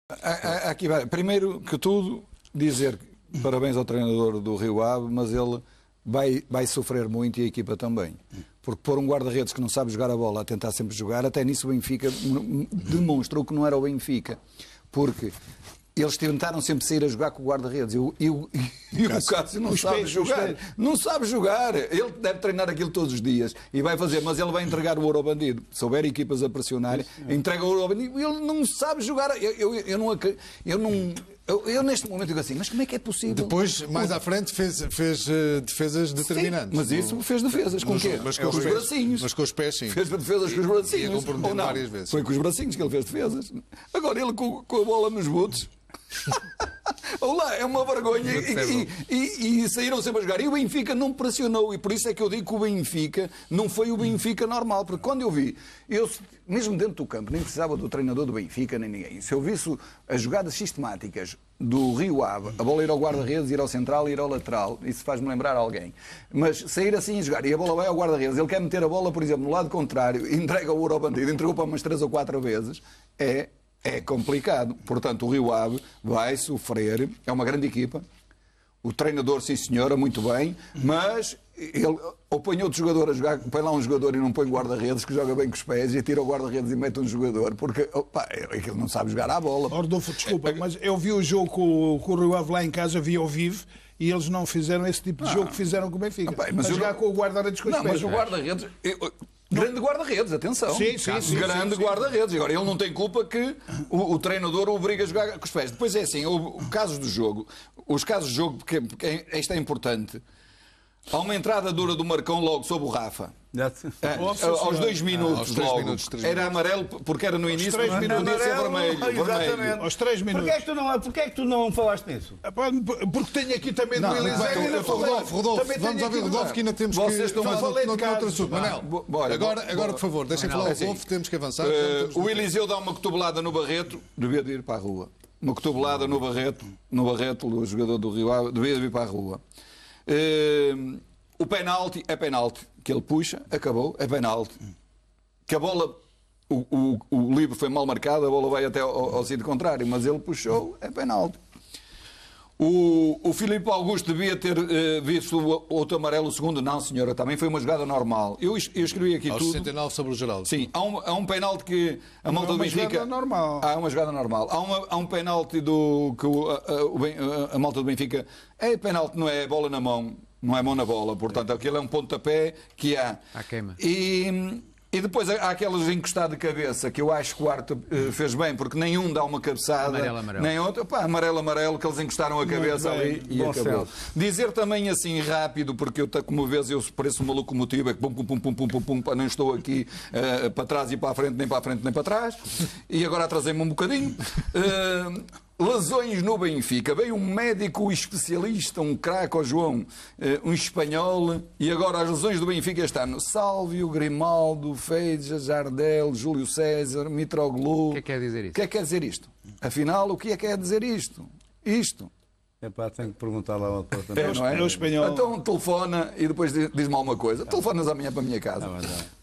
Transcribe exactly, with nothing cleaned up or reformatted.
Há, aqui vai. Primeiro que tudo, dizer parabéns ao treinador do Rio Ave, mas ele vai, vai sofrer muito e a equipa também. Porque pôr um guarda-redes que não sabe jogar a bola a tentar sempre jogar, até nisso o Benfica demonstrou que não era o Benfica. Porque eles tentaram sempre sair a jogar com o guarda-redes. E, e, e o Cássio não sabe jogar. Não sabe jogar. Ele deve treinar aquilo todos os dias. E vai fazer, mas ele vai entregar o ouro ao bandido. Se houver equipas a pressionar, entrega o ouro ao bandido. Ele não sabe jogar. Eu, eu, eu não... Eu não Eu, eu, neste momento, digo assim, mas como é que é possível? Depois, mais à frente, fez, fez uh, defesas determinantes. Sim, mas isso fez defesas. Com o quê? Mas com, com os, os pés, bracinhos. Mas com os pés, sim. Fez defesas com os bracinhos. E a comprometer várias vezes. Foi com os bracinhos que ele fez defesas. Agora, ele com, com a bola nos botes... Olá, é uma vergonha e, e, e, e saíram sempre a jogar. E o Benfica não pressionou, e por isso é que eu digo que o Benfica não foi o Benfica normal, porque quando eu vi, eu, mesmo dentro do campo, nem precisava do treinador do Benfica, nem ninguém. Se eu visse as jogadas sistemáticas do Rio Ave, a bola ir ao guarda-redes, ir ao central, ir ao lateral, isso faz-me lembrar alguém. Mas sair assim a jogar e a bola vai ao guarda-redes, ele quer meter a bola, por exemplo, no lado contrário, entrega o ouro ao bandido, entregou para umas três ou quatro vezes, é... É complicado. Portanto, o Rio Ave vai sofrer. É uma grande equipa. O treinador, sim senhora, muito bem. Mas ele ou põe outro jogador a jogar, põe lá um jogador e não põe guarda-redes, que joga bem com os pés, e tira o guarda-redes e mete um jogador, porque opa, ele não sabe jogar à bola. Rodolfo, desculpa, mas eu vi o jogo com, com o Rio Ave lá em casa, vi ao vivo, e eles não fizeram esse tipo de ah. jogo que fizeram com o Benfica. Ah, mas a jogar não... com o guarda-redes com os não, pés. Mas o guarda-redes... Eu... Grande guarda-redes, atenção. Sim, sim, sim. Grande guarda-redes. Agora, ele não tem culpa que o, o treinador o obriga a jogar com os pés. Depois é assim, o, o casos do jogo, os casos do jogo, porque, porque isto é importante. Há uma entrada dura do Marcão logo sob o Rafa. É, aos dois minutos, ah, aos três logo. Minutos, três era amarelo porque era no início, mas não podia ser vermelho. vermelho. Aos três minutos. Porquê é, que tu não, porquê é que tu não falaste nisso? Porque tenho aqui também não, do Eliseu. Rodolfo, Rodolfo, vamos ouvir o Rodolfo que ainda temos que... Vocês estão a falar de outro assunto. Manel, bora, agora, bora, agora, por favor, deixem falar o Rodolfo, temos que avançar. Uh, o Eliseu dá uma cotovelada no Barreto, devia de ir para a rua. Uma cotovelada no Barreto, no Barreto, o jogador do Rio Ave, devia de ir para a rua. Uh, O penalti é penalti, que ele puxa, acabou, é penalti. Que a bola, o, o, o livre foi mal marcado, a bola vai até ao, ao sítio contrário, mas ele puxou, é penalti. O, o Filipe Augusto devia ter uh, visto o outro amarelo, o segundo, não senhora, também foi uma jogada normal. Eu, eu escrevi aqui Aos tudo. sessenta e nove sobre o Geraldo. Sim, há um, há um penalti que a malta do Benfica... É uma jogada normal. Há uma jogada normal. Há, uma, há um penalti do, que o, a, a, a, a malta do Benfica... É penalti, não é bola na mão. Não é mão na bola, portanto, aquilo é um pontapé que há. À queima. E, e depois há aquelas encostadas de cabeça, que eu acho que o Arte uh, fez bem, porque nenhum dá uma cabeçada, amarelo, amarelo. nem outro. Pá, amarelo, amarelo, que eles encostaram a cabeça Muito ali bem, e acabou. céu. Dizer também assim rápido, porque eu, como vez, eu pareço uma locomotiva, que pum, pum, pum, pum, pum, pum, pum, não estou aqui uh, para trás e para a frente, nem para a frente, nem para trás, e agora atrasei-me um bocadinho. Uh, Lesões no Benfica. Veio um médico especialista, um craque, ao João, um espanhol, e agora as lesões do Benfica este ano. Sálvio, Grimaldo, Feija, Jardel, Júlio César, Mitroglou. O que é que quer dizer isto? O que é que quer dizer isto? Afinal, o que é que quer dizer isto? Isto. Epá, tenho que perguntar lá ao doutor. É, não é? É o espanhol. Então telefona e depois diz-me alguma coisa. Telefonas amanhã para a minha casa. Ah,